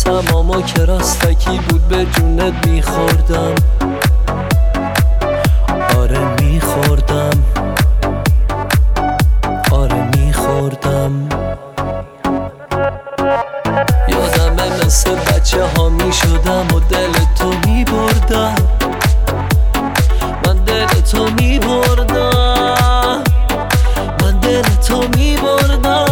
تماما که راستکی بود به جونت میخوردم. آره میخوردم، آره میخوردم. یادمه مثل بچه ها میشدم و دل تو میبردم، من دل تو میبردم، من دل تو میبردم.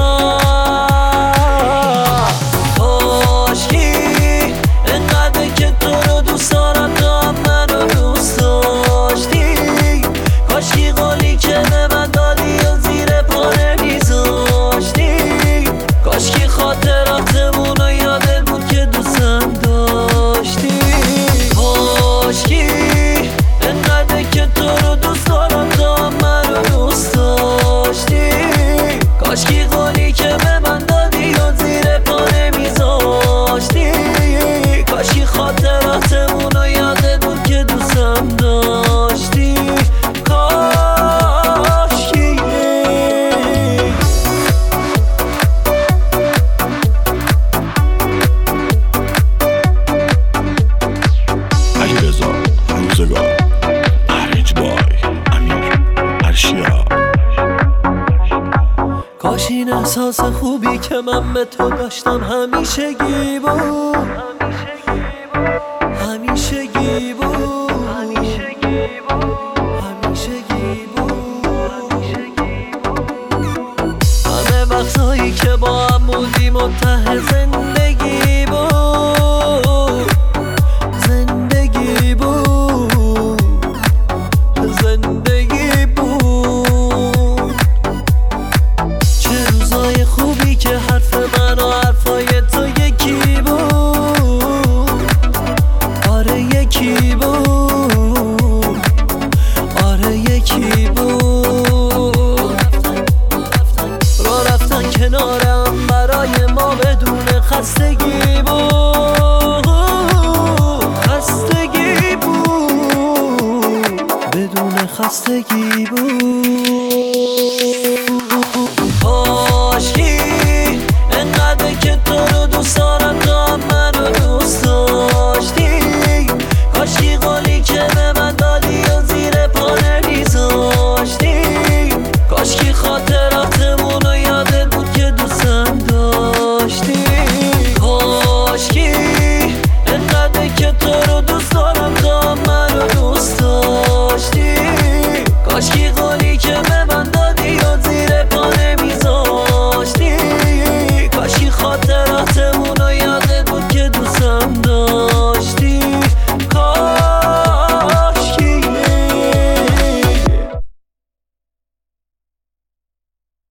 کاشکی انقدر که تو رو دوست دارم تو هم منو دوست داشتی. کاشکی قولی که به من دادی و زیر پا نمیذاشتی. کاشکی خاطراتمون رو یادت بود که دوستم داشتی. کاشکی انقدر که تو رو دوست دارم تو هم منو دوست داشتی. کاشکی قولی که به من دادی و زیر پا نمیذاشتی. کاشکی خاطراتمون رو یادت بود که دوستم داشتی. کاشکی علیرضا روزگار، ارنج بای امیر ارشیا. کاش این احساس خوبی که من به تو داشتم همیشگی بود، همیشگی بود، همیشگی بود. همه وقتایی که با هم بودیم منتهی زندگی